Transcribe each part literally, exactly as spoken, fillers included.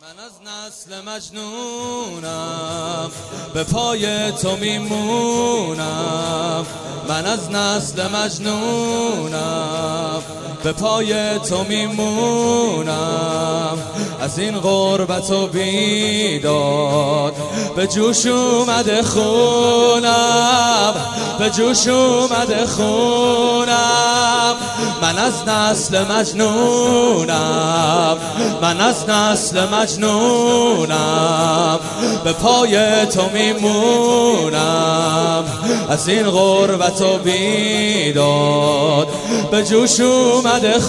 من از نسل مجنونم، به پای تو میمونم. من از نسل مجنونم، به پای تو میمونم. از این غربت و بیداد به جوش اومده خونم، به جوش اومده خونم. من از نسل مجنونم، من از نسل مجنونم، به پای تو میمونم. از این غربت و بیداد به جوش اومده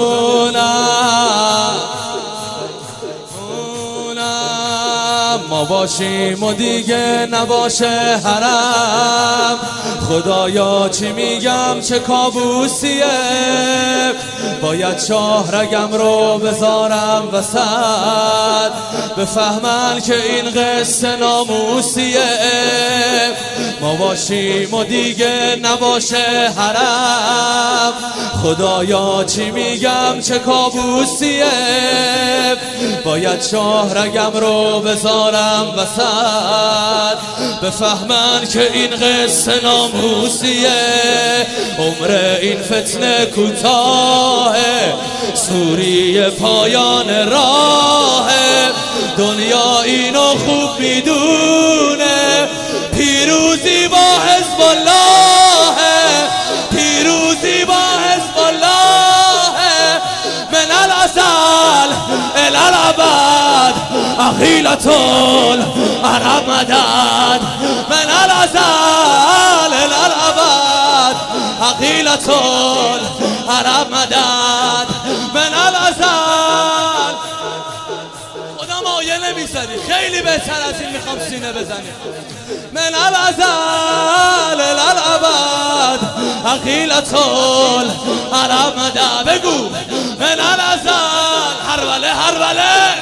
خونم. ما باشیم و دیگه نباشه حرم. خدایا چی میگم چه کابوسیه، باید شاهرگم رو بذارم وسط، بفهمن که این قصه ناموسیه. ما باشیم و دیگه نباشه حرم. خدایا چی میگم چه کابوسیه، باید شاهرگم رو بذارم وسط، بفهمن که این قصه ناموسیه. عمر این فتنه کوتاهه، سوری پایان راهه. دنیا اینو خوب میدونه، پیروزی با حزب الله، پیروزی با حزب الله. من الازل الی الابد عقیلة العرب مدد. من الازل الی الابد عقیلة العرب مدد. من الازل. خدا مایه نمیزنی، خیلی بهتر از این میخوام سینه بزنی. من الازل الی الابد عقیلة العرب مدد. بگو من الازل. هروله هروله.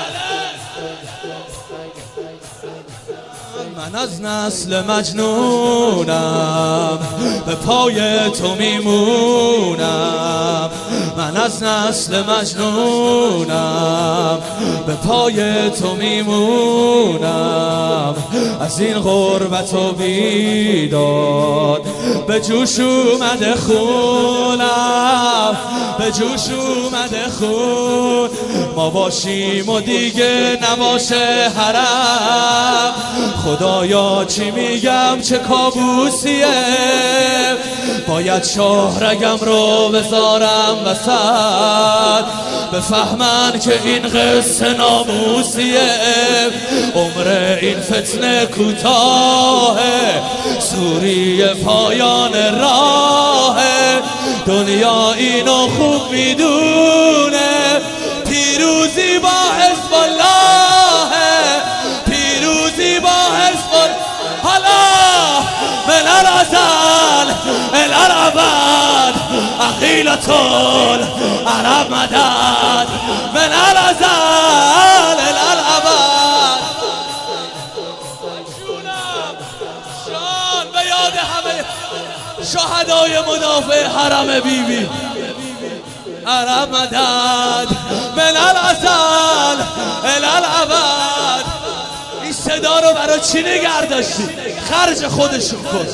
من از نسل مجنونم، به پای تو میمونم. من از نسل مجنونم، به پای تو میمونم. از این غربت و بیداد به جوش اومده خونم، به جوش اومده خون. ما باشیم و دیگه نباشه حرم. خدایا چی میگم چه کابوسیه، باید شاهرگم رو بذارم وسط، بفهمن که این قصه ناموسیه. عمر این فتنه کوتاهه، سوری پایان راهه. دنیا اینو خوب میدونه، پیروزی با حزب الله، پیروزی با حزب الله. حالا من الازل الی الابد عقیلة العرب مدد. من الازل الی الابد. شان به یاد همه شهدای مدافع حرم بیبی. عرب مدد. من الازل الی الابد. این صدا رو برای چی نگه داشتی؟ خرج خودشون کن.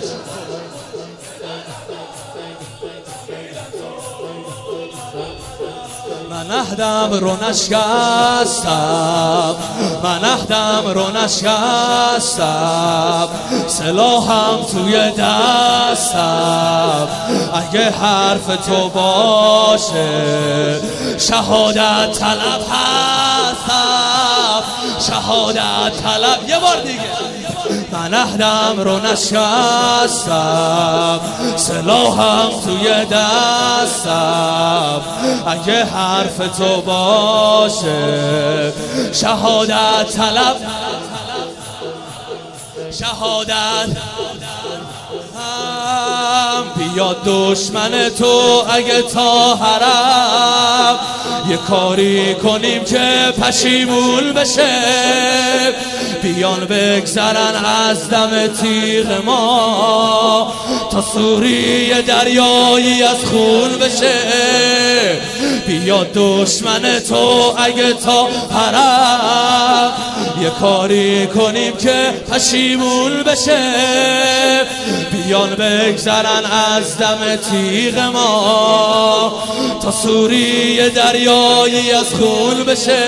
من عهدم رو نشکستم، من عهدم رو نشکستم. سلاحم توی دستم، اگه حرف تو باشه شهادت طلب هستم، شهادت طلب. یه بار دیگه. من عهدم رو نشکستم، سلاحم توی دستم. اگه حرف تو باشه شهادت طلب، شهادت. بیا دشمن تو اگه تا حرم یه کاری کنیم که پشیمون بشه، بیان بگذرن از دم تیغ ما تا سوری دریایی از خون بشه. بیا دشمن تو اگه تا حرم یه کاری کنیم که پشیمون بشه، بیان بگذرن از دم تیغ ما تا سوری دریایی از خون بشه.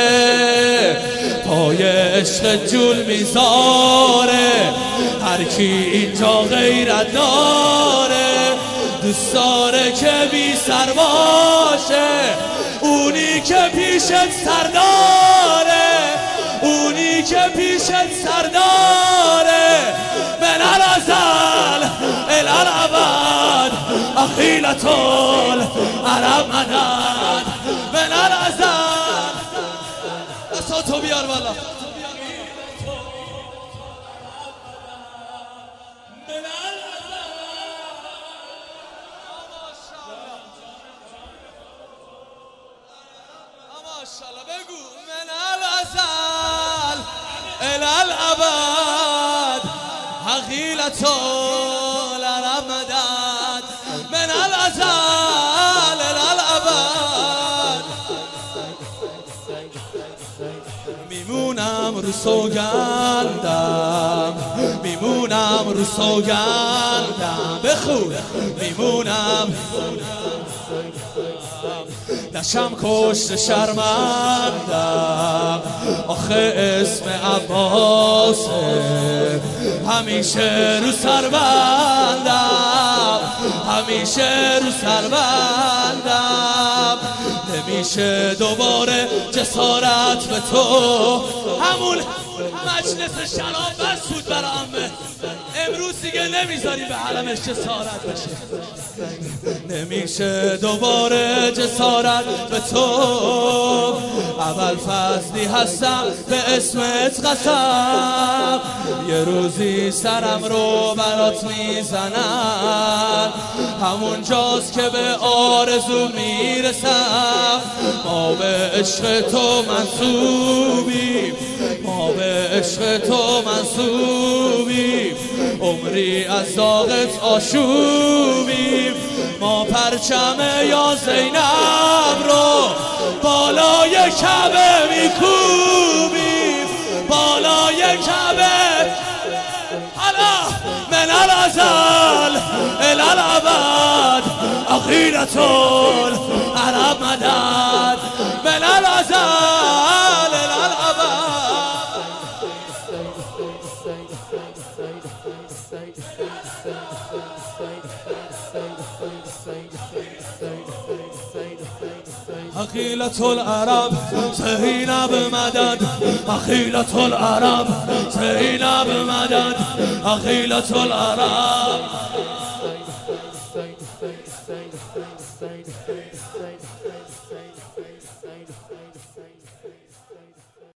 پای عشق جول میذاره هر کی اینجا غیرت داره، دوست داره که بی سر باشه اونی که پیشت سرداره، اونی که پیشت سرداره. من الازل الالعبد اخیلت العرب مدد، من الازل دستاتو بیار بالا. ماشاءالله بگو من الازل الالعبد حقیلت العرب مدد، من الازل الالعبد میمونم رو سوگندم، میمونم رو سوگندم بخون، میمونم نشم کشت شرمندم، آخه اسم عباسه همیشه رو سربندم، همیشه رو سربندم. نمیشه دوباره جسارت به تو، همون مجلس شراب بس بود برامه، امروز دیگه نمیذاری به حرمش جسارت بشه. نمیشه دوباره جسارت به تو، اول فصلی هستم به اسمت قسم، یه روزی سرم رو برات میزنن، همون جاست که به آرزو میرسم. ما به عشق تو منصوبیم، ما به عشق تو منصوبیم، عمری از داغت آشوبیم. ما پرچم یا زینب رو بالای کعبه میکوبیم، بالای کعبه. حالا من الازل الالعبد اخیرت العرب مدد، من الازل الالعبد. أخيلة العرب زينب مدد، أخيلة العرب زينب مدد، أخيلة العرب.